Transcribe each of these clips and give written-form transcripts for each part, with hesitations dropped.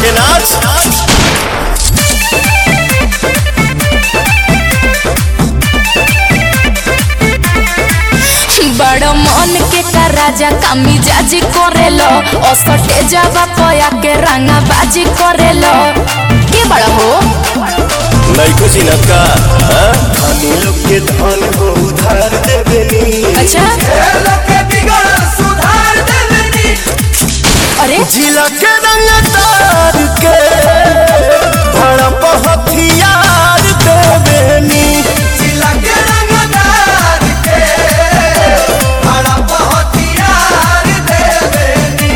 के नाच। बड़ मन के का राजा कामी जाजी करेलो असटे जावा पया के रंगा बाजी करेलो के बड़ा हो नहीं कुछ न का धनी लोग के धन हो उधार देवेनी। अच्छा के बिगड़ सुधार देवेनी। अरे जिला के रंग तार के भड़प हथियार देवेनी। जिला के रंगदार के बड़ा बहुत यार देवेनी।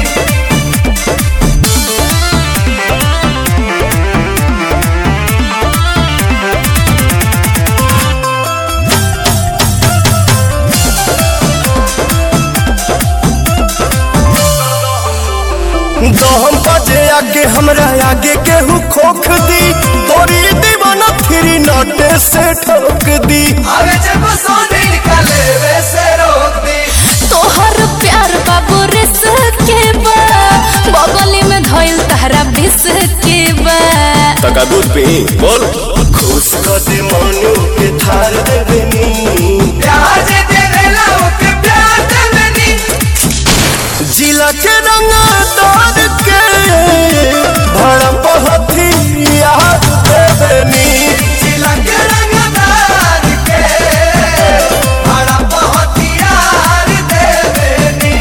दहम बजे आगे हमरा आगे केहू खोख दी तोरी दीवाना फिरी नाटे से ठोक दी। अरे जब सोने निकले वैसे रोक दी। तोहर प्यार बाबू रिस के बा बगली में धइल तहरा बिस के बा तका दूध पी बोल खुश कर दे मनु के थार देवेनी। प्यार जे देवेला ओके प्यार देवेनी। जिला के रंग तार के भड़प हथियार देवेनी। जिला के रंगदार के बड़ा बहुत यार देवेनी।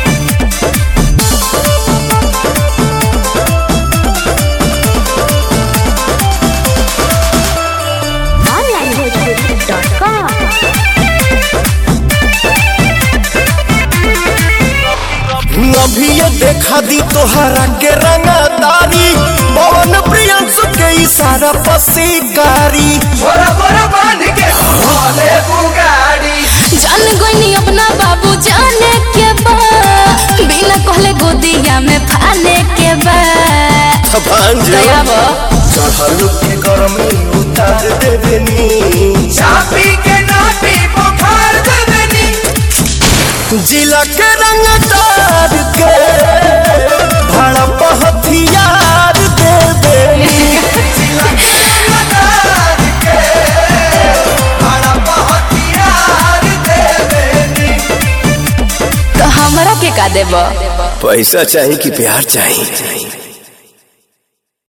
अभी ये देखा दी तोहरा के रंगदारी पवन प्रियंसु के इशारा पसीकारी। बोरा बोरा बांध के भोले बुगाड़ी। जान गोइनी अपना बाबू जाने के बा बिना कहले गोदिया में फाने के बा दया बा चढ़ल के गरमी उतार देवेनी। चापी के नापी बुखार देवेनी। जिला के रंगदार के भड़प हथियार देवेनी। जिला के रंगदार के बड़ा बहुत यार देवेनी। तो हमरा के का देबा पैसा चाहिए कि प्यार चाहिए।